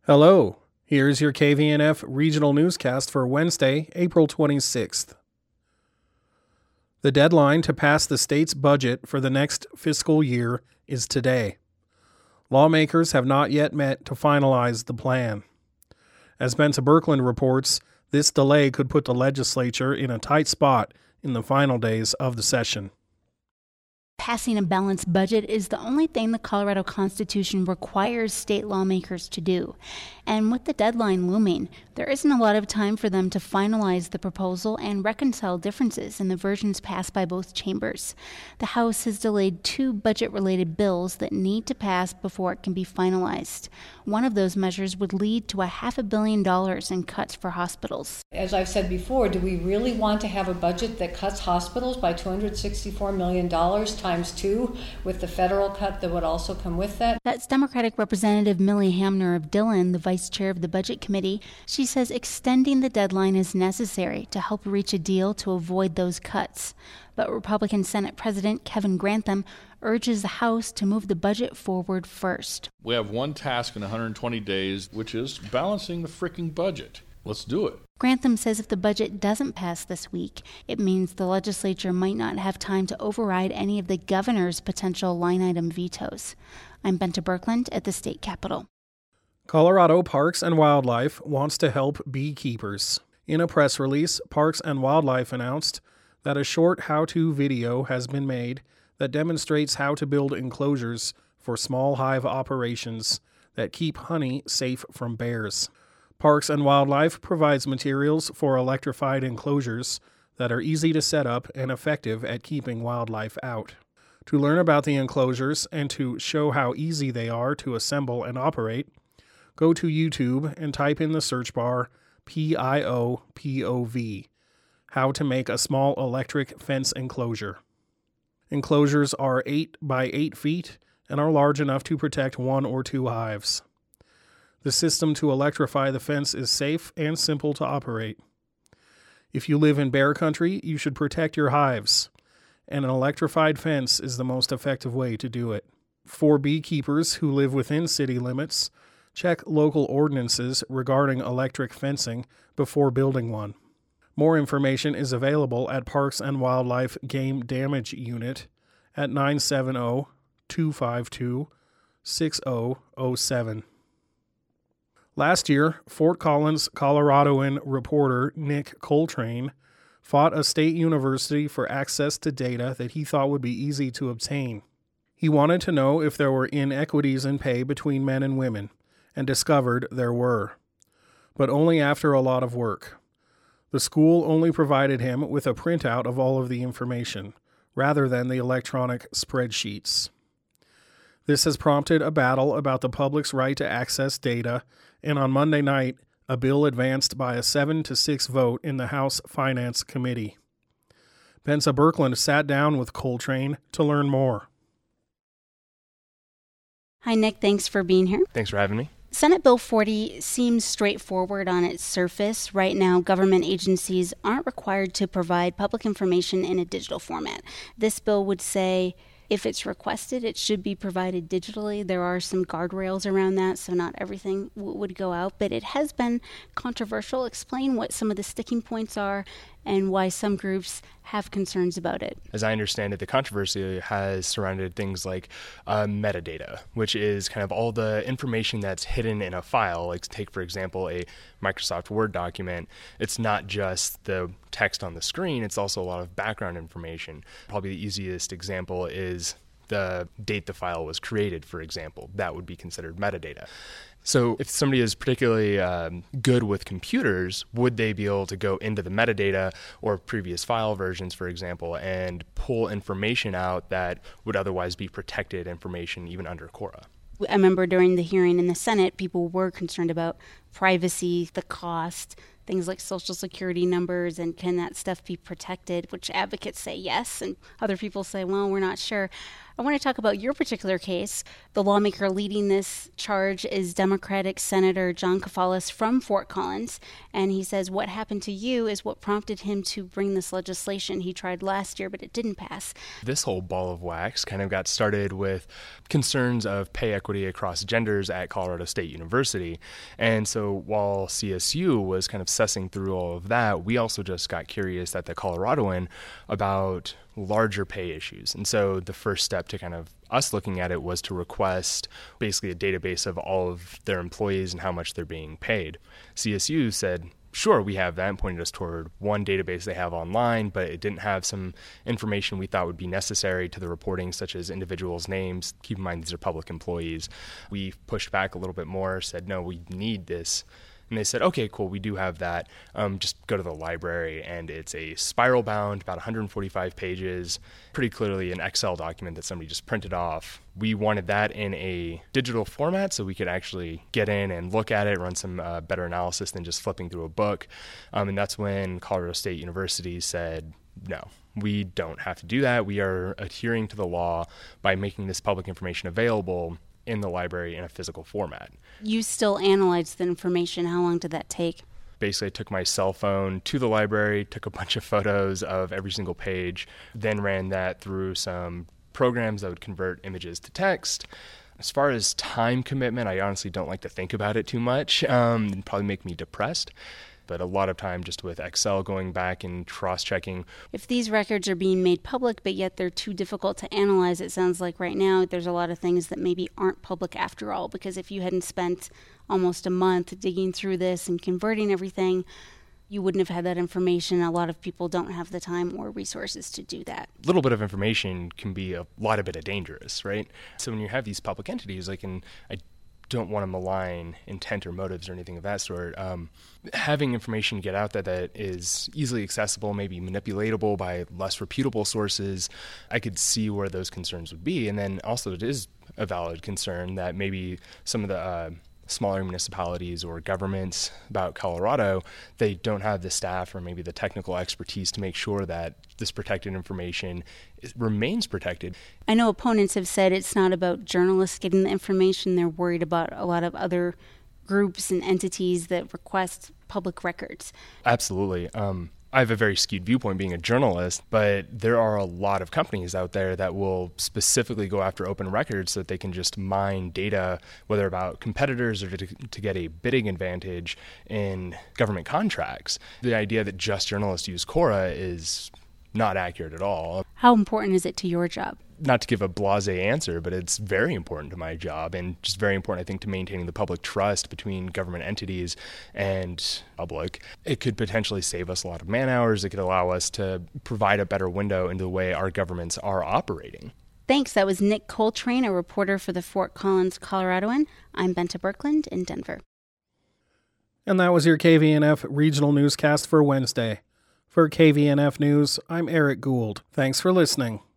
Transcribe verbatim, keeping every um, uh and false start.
Hello, here's your K V N F regional newscast for Wednesday, April twenty-sixth. The deadline to pass the state's budget for the next fiscal year is today. Lawmakers have not yet met to finalize the plan. As Benta Birkeland reports, this delay could put the legislature in a tight spot in the final days of the session. Passing a balanced budget is the only thing the Colorado Constitution requires state lawmakers to do. And with the deadline looming, there isn't a lot of time for them to finalize the proposal and reconcile differences in the versions passed by both chambers. The House has delayed two budget-related bills that need to pass before it can be finalized. One of those measures would lead to a half a billion dollars in cuts for hospitals. As I've said before, do we really want to have a budget that cuts hospitals by two hundred sixty-four million dollars times two with the federal cut that would also come with that? That's Democratic Representative Millie Hamner of Dillon, the vice chair of the Budget Committee. She says extending the deadline is necessary to help reach a deal to avoid those cuts. But Republican Senate President Kevin Grantham urges the House to move the budget forward first. We have one task in one hundred twenty days, which is balancing the fricking budget. Let's do it. Grantham says if the budget doesn't pass this week, it means the legislature might not have time to override any of the governor's potential line item vetoes. I'm Benta Birkeland at the state capitol. Colorado Parks and Wildlife wants to help beekeepers. In a press release, Parks and Wildlife announced that a short how-to video has been made that demonstrates how to build enclosures for small hive operations that keep honey safe from bears. Parks and Wildlife provides materials for electrified enclosures that are easy to set up and effective at keeping wildlife out. To learn about the enclosures and to show how easy they are to assemble and operate, go to YouTube and type in the search bar P I O P O V, how to make a small electric fence enclosure. Enclosures are eight by eight feet and are large enough to protect one or two hives. The system to electrify the fence is safe and simple to operate. If you live in bear country, you should protect your hives, and an electrified fence is the most effective way to do it. For beekeepers who live within city limits, check local ordinances regarding electric fencing before building one. More information is available at Parks and Wildlife Game Damage Unit at nine seven zero, two five two, six zero zero seven. Last year, Fort Collins, Coloradoan reporter Nick Coltrane fought a state university for access to data that he thought would be easy to obtain. He wanted to know if there were inequities in pay between men and women, and discovered there were, but only after a lot of work. The school only provided him with a printout of all of the information, rather than the electronic spreadsheets. This has prompted a battle about the public's right to access data, and on Monday night, a bill advanced by a seven to six vote in the House Finance Committee. Benta Birkeland sat down with Coltrane to learn more. Hi, Nick. Thanks for being here. Thanks for having me. Senate Bill forty seems straightforward on its surface. Right now, government agencies aren't required to provide public information in a digital format. This bill would say if it's requested, it should be provided digitally. There are some guardrails around that, so not everything w- would go out, but it has been controversial. Explain what some of the sticking points are and why some groups have concerns about it. As I understand it, the controversy has surrounded things like uh, metadata, which is kind of all the information that's hidden in a file. Like take, for example, a Microsoft Word document. It's not just the text on the screen, it's also a lot of background information. Probably the easiest example is the date the file was created, for example. That would be considered metadata. So if somebody is particularly um, good with computers, would they be able to go into the metadata or previous file versions, for example, and pull information out that would otherwise be protected information even under Cora? I remember during the hearing in the Senate, people were concerned about privacy, the cost, things like social security numbers, and can that stuff be protected, which advocates say yes, and other people say, well, we're not sure. I want to talk about your particular case. The lawmaker leading this charge is Democratic Senator John Kafalis from Fort Collins, and he says what happened to you is what prompted him to bring this legislation. He tried last year, but it didn't pass. This whole ball of wax kind of got started with concerns of pay equity across genders at Colorado State University. And so while C S U was kind of sussing through all of that, we also just got curious at the Coloradoan about larger pay issues. And so the first step to kind of us looking at it was to request basically a database of all of their employees and how much they're being paid. C S U said, sure, we have that, and pointed us toward one database they have online, but it didn't have some information we thought would be necessary to the reporting, such as individuals' names. Keep in mind, these are public employees. We pushed back a little bit more, said, no, we need this. And they said, okay, cool, we do have that. Um, just go to the library. And it's a spiral bound, about one hundred forty-five pages, pretty clearly an Excel document that somebody just printed off. We wanted that in a digital format so we could actually get in and look at it, run some uh, better analysis than just flipping through a book. Um, and that's when Colorado State University said, no, we don't have to do that. We are adhering to the law by making this public information available in the library in a physical format. You still analyzed the information. How long did that take? Basically, I took my cell phone to the library, took a bunch of photos of every single page, then ran that through some programs that would convert images to text. As far as time commitment, I honestly don't like to think about it too much. Um, it'd probably make me depressed. But a lot of time just with Excel going back and cross-checking. If these records are being made public, but yet they're too difficult to analyze, it sounds like right now there's a lot of things that maybe aren't public after all, because if you hadn't spent almost a month digging through this and converting everything, you wouldn't have had that information. A lot of people don't have the time or resources to do that. A little bit of information can be a lot of it a dangerous, right? So when you have these public entities, like in, I don't want to malign intent or motives or anything of that sort. Um, having information get out there that is easily accessible, maybe manipulatable by less reputable sources, I could see where those concerns would be. And then also it is a valid concern that maybe some of the uh, smaller municipalities or governments about Colorado, they don't have the staff or maybe the technical expertise to make sure that this protected information is, remains protected. I know opponents have said it's not about journalists getting the information. They're worried about a lot of other groups and entities that request public records. Absolutely. Um, I have a very skewed viewpoint being a journalist, but there are a lot of companies out there that will specifically go after open records so that they can just mine data, whether about competitors or to, to get a bidding advantage in government contracts. The idea that just journalists use Cora is not accurate at all. How important is it to your job? Not to give a blasé answer, but it's very important to my job and just very important, I think, to maintaining the public trust between government entities and public. It could potentially save us a lot of man hours. It could allow us to provide a better window into the way our governments are operating. Thanks. That was Nick Coltrane, a reporter for the Fort Collins Coloradoan. I'm Benta Birkeland in Denver. And that was your K V N F Regional Newscast for Wednesday. For K V N F News, I'm Eric Gould. Thanks for listening.